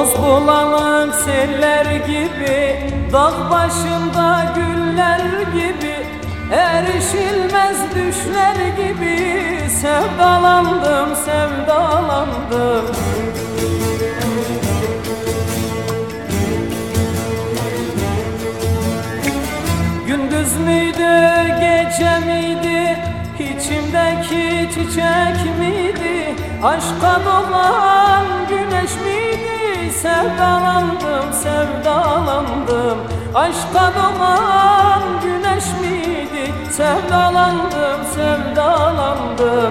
Toz bulanık seller gibi, dağ başında güller gibi, erişilmez düşler gibi sevdalandım, sevdalandım. Gündüz müydü, gece miydi, içimdeki çiçek miydi, aşka dolan güneş miydi, sevdalandım, sevdalandım. Aşka dolan güneş miydi, sevdalandım, sevdalandım.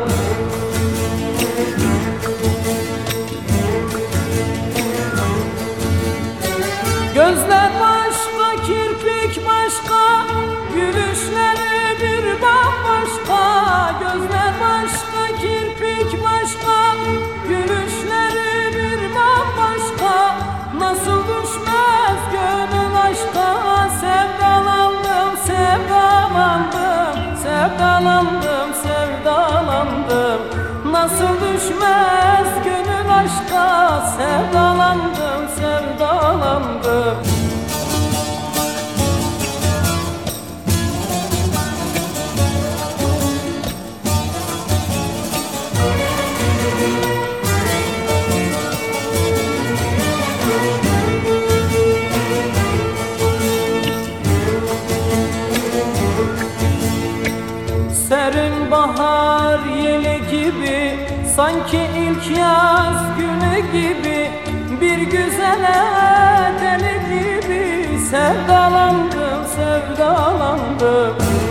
Gözler başka, kirpik başka, gülüşleri bir bambaşka. Gözler başka, kirpik başka, gülüşleri bir bambaşka. Nasıl düşmez gönül aşka, sevdalandım, sevdalandım. Sevdalandım, sevdalandım. Nasıl düşmez gönül aşka, sevdalandım, sevdalandım. Serin bahar yeli gibi, sanki ilk yaz günü gibi, bir güzele deli gibi sevdalandım, sevdalandım.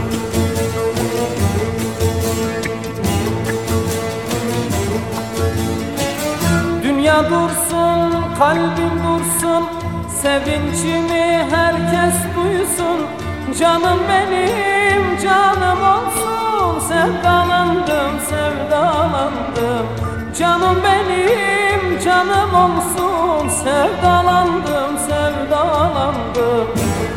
Dünya dursun, kalbim dursun, sevincimi herkes duysun. Canım benim, canım olsun, sevdalandım, sevdalandım. Canım benim, canım olsun, sevdalandım, sevdalandım.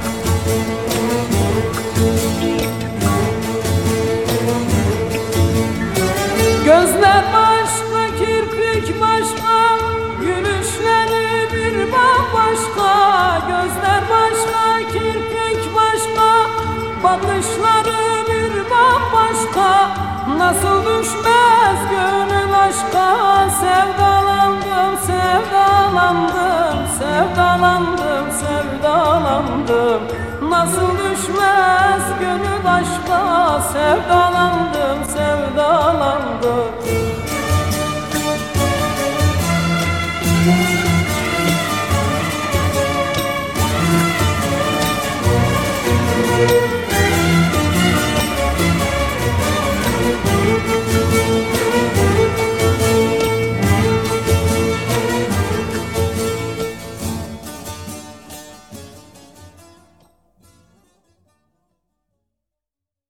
Gözler başka, kirpik başka, gülüşleri bir bambaşka. Gözler başka, kirpik başka, bakışları bir bambaşka. Nasıl düşmez gönül aşka, sevdalandım, sevdalandım. Sevdalandım, sevdalandım. Nasıl düşmez gönül aşka, sevdalandım, sevdalandım.